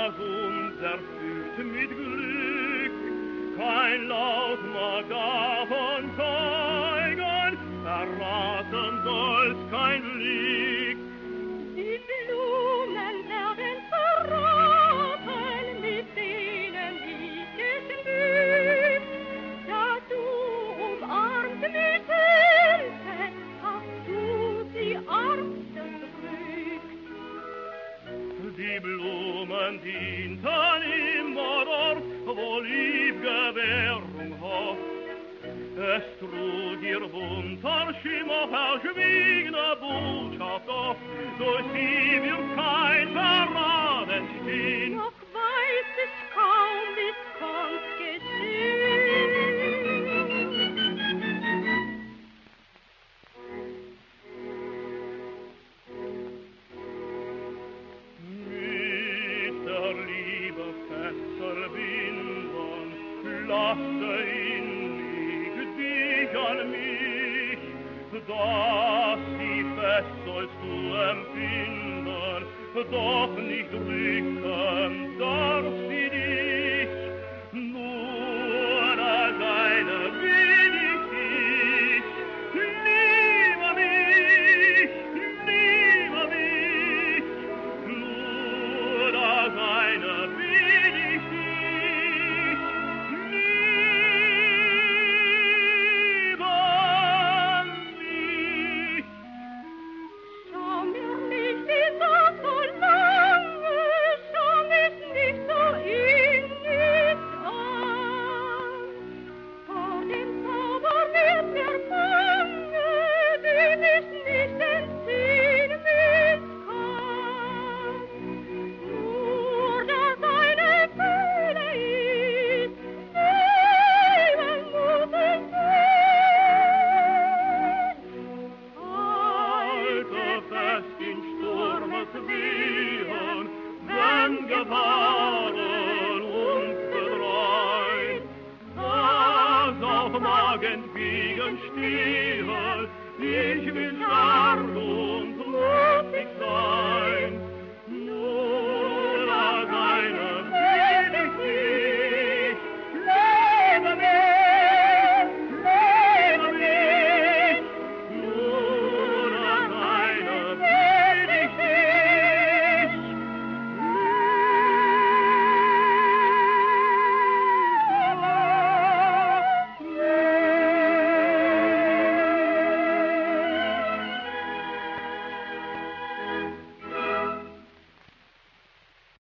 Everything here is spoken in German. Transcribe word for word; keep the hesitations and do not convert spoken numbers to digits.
das uns erfüllt mit Glück. Kein Laut mag davon zeugen, verraten soll's kein Blick. Die Blumen werden verraten, mit denen ich geschmückt. Da du umarmt mich hältst, hast du die Armsten gedrückt. Die Blumen dienten immer dort, wo Liebgewährung hofft. Es trug ihr bunter Schimmer verschwiegene Botschaft oft, durch die wird kein Verraten stehen. Noch weiß ich kaum, wie's konnt geschehen. Mit der Liebe Fessel binden, lasse ihn an mich, dass sie fest sollst du empfinden, doch nicht drücken darf sie dich. Nur als eine will ich dich, liebe mich, liebe mich, nur als eine will ich dich. Gefahren und Bedräuen, das auf Magen entgegenstehen, ich will